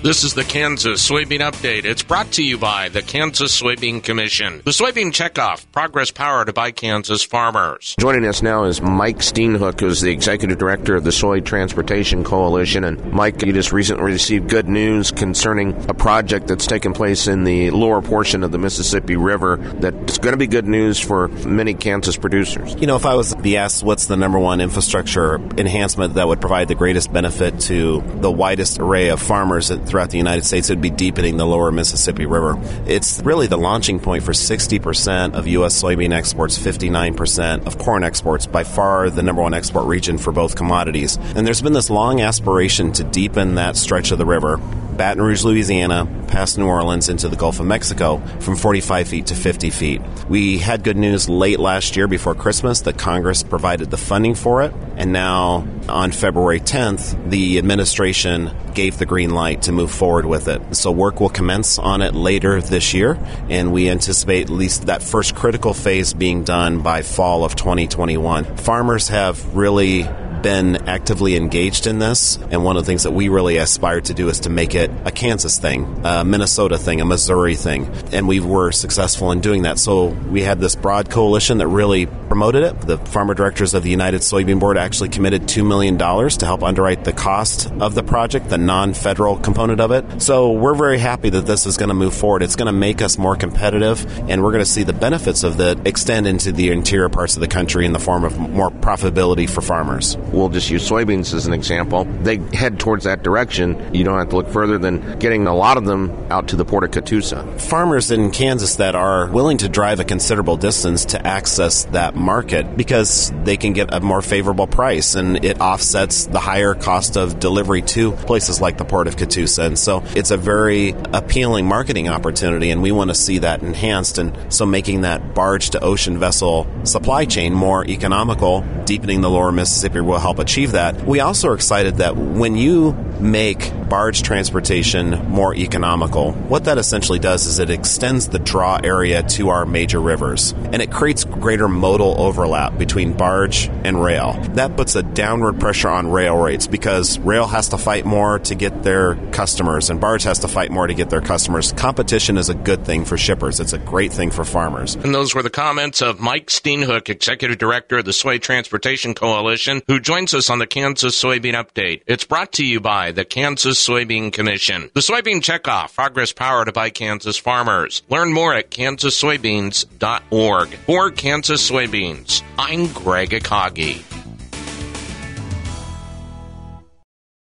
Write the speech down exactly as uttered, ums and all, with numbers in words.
This is the Kansas Soybean Update. It's brought to you by the Kansas Soybean Commission. The Soybean Checkoff, progress powered by Kansas farmers. Joining us now is Mike Steenhoek, who's the Executive Director of the Soy Transportation Coalition. And Mike, you just recently received good news concerning a project that's taken place in the lower portion of the Mississippi River that's going to be good news for many Kansas producers. You know, if I was to be asked what's the number one infrastructure enhancement that would provide the greatest benefit to the widest array of farmers throughout the United States, it would be deepening the lower Mississippi River. It's really the launching point for sixty percent of U S soybean exports, fifty-nine percent of corn exports, by far the number one export region for both commodities. And there's been this long aspiration to deepen that stretch of the river, Baton Rouge, Louisiana, past New Orleans into the Gulf of Mexico, from forty-five feet to fifty feet. We had good news late last year before Christmas that Congress provided the funding for it, and now on February tenth, the administration gave the green light to move forward with it. So work will commence on it later this year, and we anticipate at least that first critical phase being done by fall of twenty twenty-one. Farmers have really been actively engaged in this, and one of the things that we really aspire to do is to make it a Kansas thing, a Minnesota thing, a Missouri thing, and we were successful in doing that. So we had this broad coalition that really promoted it. The farmer directors of the United Soybean Board actually committed two million dollars to help underwrite the cost of the project, the non-federal component of it. So we're very happy that this is going to move forward. It's going to make us more competitive, and we're going to see the benefits of that extend into the interior parts of the country in the form of more profitability for farmers. We'll just use soybeans as an example. They head towards that direction. You don't have to look further than getting a lot of them out to the port of Catoosa. Farmers in Kansas that are willing to drive a considerable distance to access that market because they can get a more favorable price, and it offsets the higher cost of delivery to places like the port of Catoosa. And so it's a very appealing marketing opportunity, and we want to see that enhanced. And so making that barge to ocean vessel supply chain more economical, deepening the lower Mississippi will help achieve that. We also are excited that when you make barge transportation more economical, what that essentially does is it extends the draw area to our major rivers, and it creates greater modal overlap between barge and rail. That puts a downward pressure on rail rates because rail has to fight more to get their customers, and barge has to fight more to get their customers. Competition is a good thing for shippers. It's a great thing for farmers. And those were the comments of Mike Steenhoek, Executive Director of the Soy Transportation Coalition, who joins us on the Kansas Soybean Update. It's brought to you by the Kansas Soybean Commission. The Soybean Checkoff, progress powered by Kansas farmers. Learn more at kansas soybeans dot org. For Kansas Soybeans, I'm Greg Akagi.